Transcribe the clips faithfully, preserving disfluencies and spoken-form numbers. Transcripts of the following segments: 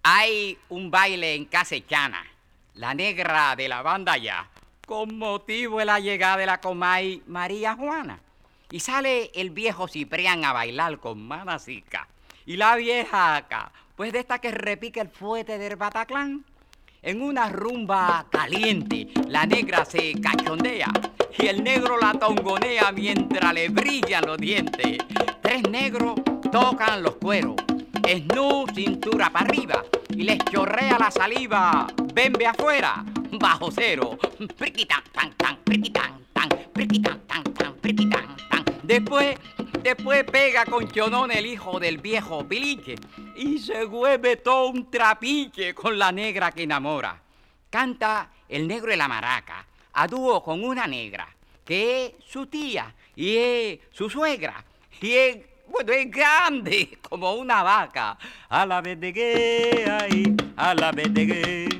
Hay un baile en Casechana, la negra de la banda ya, con motivo de la llegada de la comay María Juana. Y sale el viejo Ciprián a bailar con Manasica. Y la vieja acá, pues de esta que repique el fuete del Bataclán. En una rumba caliente, la negra se cachondea y el negro la tongonea mientras le brillan los dientes. Tres negros tocan los cueros, esnú cintura para arriba y les chorrea la saliva, bembe afuera, bajo cero. Priquitán, tan, tan, priquitán, tan, priquitán, tan, tan, priquitán, tan. Después, después pega con chonón el hijo del viejo Piliche y se vuelve todo un trapiche con la negra que enamora. Canta el negro de la maraca a dúo con una negra que es su tía y es su suegra y es, bueno, es grande como una vaca. A la vez de que, ay, a la vez de que,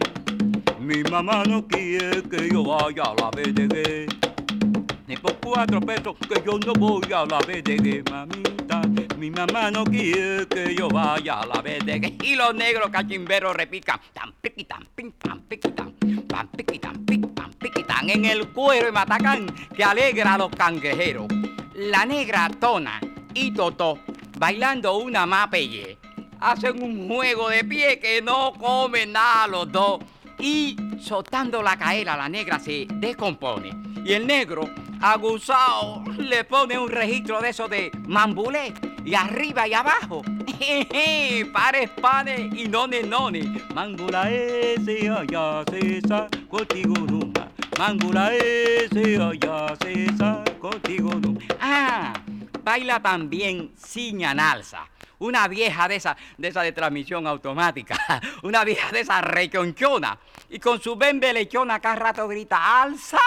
mi mamá no quiere que yo vaya a la vez de que. Ni por cuatro pesos que yo no voy a la B D G, mamita. Mi mamá no quiere que yo vaya a la B D G. Y los negros cachimberos repican. Tan piquitán, pim, pam, piquitán. Tan piquitán, pim, pam, piquitán. En el cuero de Matacán que alegra a los cangrejeros. La negra Tona y Totó, bailando una mapelle, hacen un juego de pie que no comen nada los dos. Y soltando la caela, la negra se descompone. Y el negro, aguzado, le pone un registro de esos de mambulé. Y arriba y abajo, jeje, pares, panes y nones, nones. Mangula ese, allá, César, contigo nunca. Mangula ese, allá, César, contigo nunca. Ah, baila también Ciñanalza. Una vieja de esa, de esa de transmisión automática, una vieja de esa rechonchona, y con su bembe lechona cada rato grita ¡alza!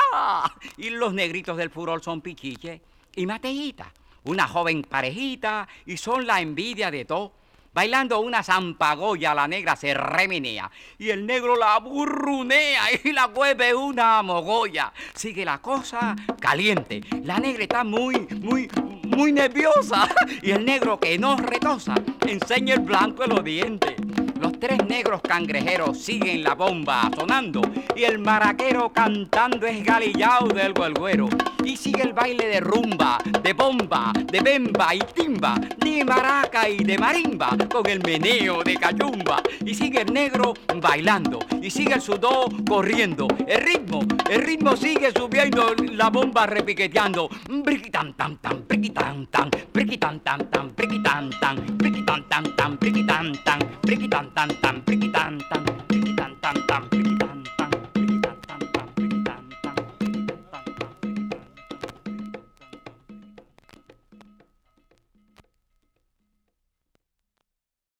Y los negritos del furor son Pichiche y Mateíta, una joven parejita, y son la envidia de todo. Bailando una zampagoya, la negra se remenea y el negro la burrunea y la vuelve una mogolla. Sigue la cosa caliente. La negra está muy, muy, muy nerviosa y el negro que no retosa enseña el blanco de los dientes. Los tres negros cangrejeros siguen la bomba sonando y el maraquero cantando esgalillao del güelgüero. Y sigue el baile de rumba, de bomba, de bemba y timba, de maraca y de marimba, con el meneo de cachumba. Y sigue el negro bailando, y sigue el sudó corriendo. El ritmo, el ritmo sigue subiendo, la bomba repiqueteando. Briquitan tan tan, briquitan tan, briquitan tan tan, briquitan tan, briquitan tan tan, briquitan tan, briquitan tan tan, briquitan tan, briquitan tan tan.